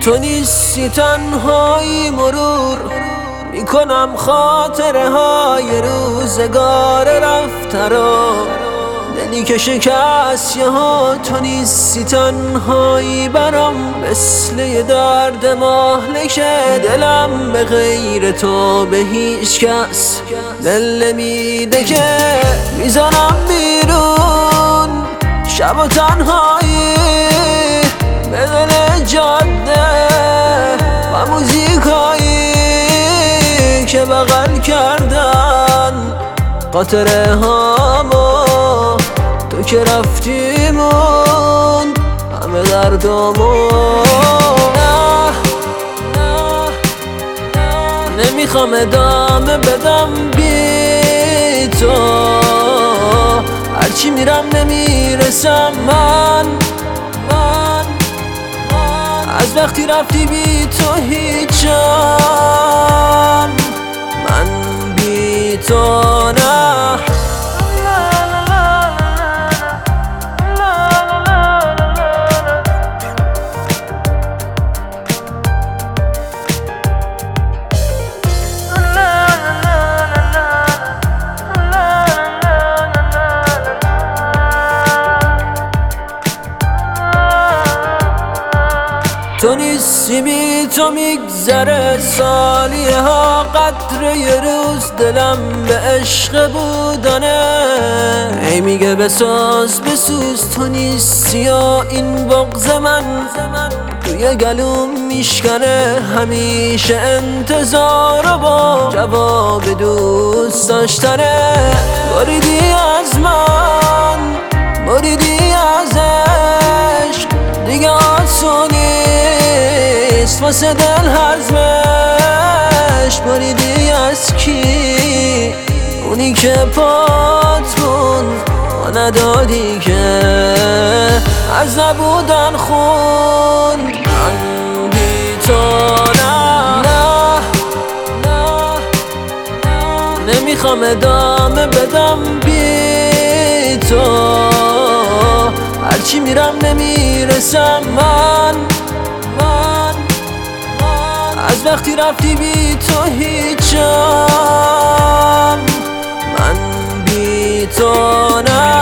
تو نیستی تنهایی مرور میکنم خاطره های روزگار رفته رو، دلی که شکست یهو. تو نیستی تنهایی برام، مثل یه درد مهلکه. دلم به غیر تو به هیچ کس دل نمیده که. میزنم بیرون شب و تنهایی به دل جاده و موزیکایی که بغل کردن قطره هامو. تو که رفتیمون همه دردامو. نمیخوام ادامه بدم بی تو، هرچی میرم نمیرسم من از وقتی رفتی بی تو هیچم. من بی تو نه. تو نیستی بی تو میگذره سالیه ها قدر یه روز. دلم به عشق بودنه ای میگه بساز بسوز. تو نیستی و این بغض من توی گلوم میشکنه. همیشه انتظار و با جواب دوست داشتنه. بریدی از من بریدی از عشق، دیگه آسونی واسه دل هرزمش. بریدی از کی؟ اونی که پات بود و ندادی که از نبودن خون. من بی تو نه. نمیخوام ادامه بدم بی تو، هرچی میرم نمیرسم من از وقتی رفتی بی تو هیچم. من بی تو نه.